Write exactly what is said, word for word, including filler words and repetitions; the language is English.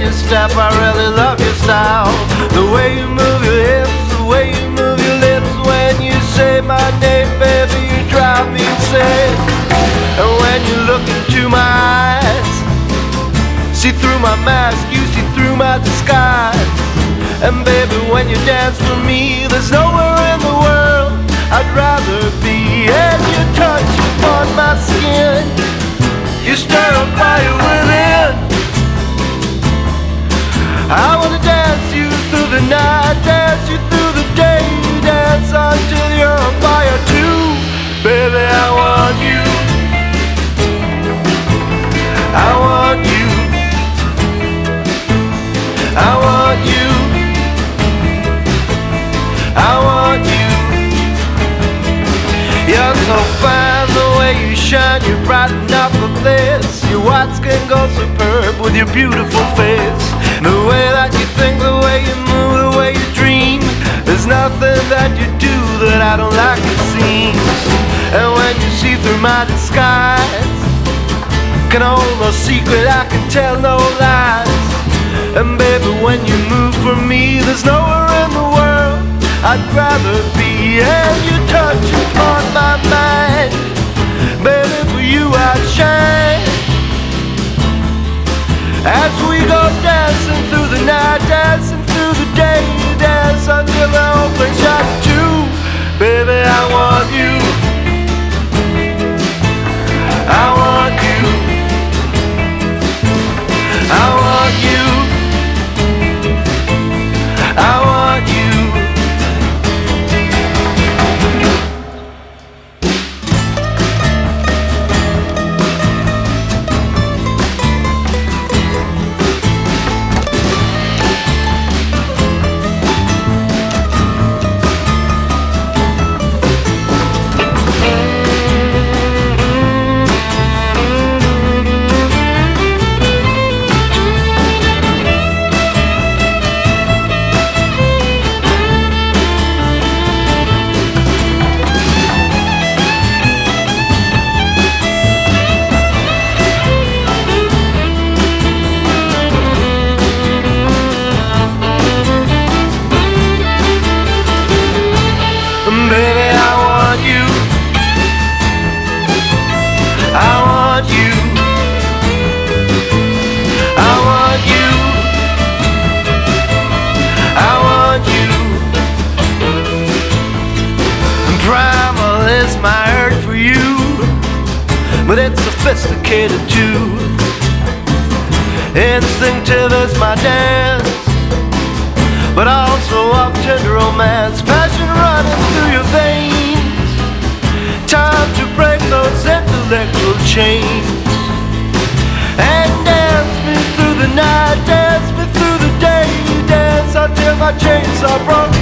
your step, I really love your style. The way you move your hips, the way you move your lips. When you say my name, baby, you drive me insane. And when you look into my eyes, see through my mask, you see through my disguise. And baby, when you dance for me, there's nowhere in the world I'd rather be. And you touch upon my skin, you stir a fire within. I wanna dance you through the night, dance you through the day, dance until you're on fire too. Baby, I want you, I want you, I want you, I want you. You're so fine, the way you shine, you brighten up the place. Your white skin goes superb with your beautiful face. The way that you think, the way you move, the way you dream. There's nothing that you do that I don't like to see. And when you see through my disguise, can hold no secret, I can tell no lies. And baby, when you move for me, there's nowhere in the world I'd rather be. And you touch upon my mind, baby, for you I'd shine. As we go dancing through the night, dancing through the day, dance until the whole place shines too. Baby, I want you, I want you, I want you, I want you. But it's sophisticated too. Instinctive is my dance, but also of tender romance. Passion running through your veins, time to break those intellectual chains. And dance me through the night, dance me through the day, dance until my chains are broken.